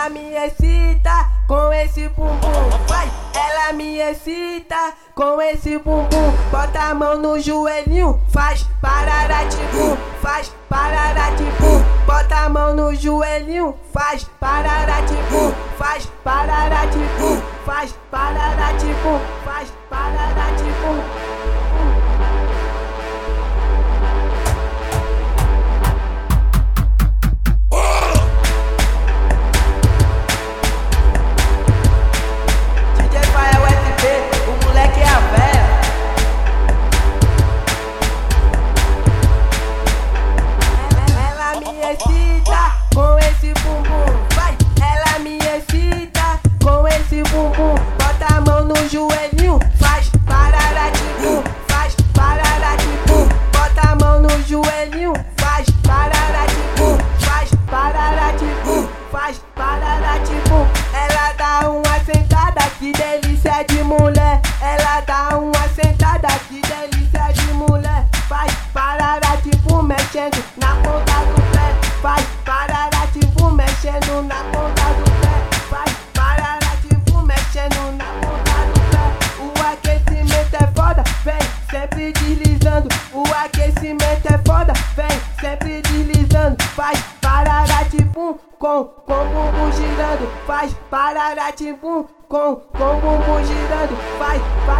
Ela me excita com esse bumbum, vai. Ela me excita com esse bumbum. Bota a mão no joelhinho, faz pararatifum, faz pararatifum. Bota a mão no joelhinho, faz pararatifum, faz pararatifum, faz pararatifum, faz pararatifum. Com esse bumbum, vai. Ela me excita com esse bumbum. Bota a mão no joelhinho, faz pararatifum, faz pararatifum. Bota a mão no joelhinho, faz pararatifum, faz pararatifum, faz pararatifum. Ela dá uma sentada, que delícia de mulher. Ela dá uma sentada, que delícia de mulher. Faz pararatifum, mexendo na ponta do pé. Faz pararatifum, mexendo na ponta do pé. Faz pararatifum, mexendo na ponta do pé. O aquecimento é foda, vem sempre deslizando. O aquecimento é foda, vem sempre deslizando. Faz pararatifum com bumbum girando. Faz pararatifum com bumbum girando. Faz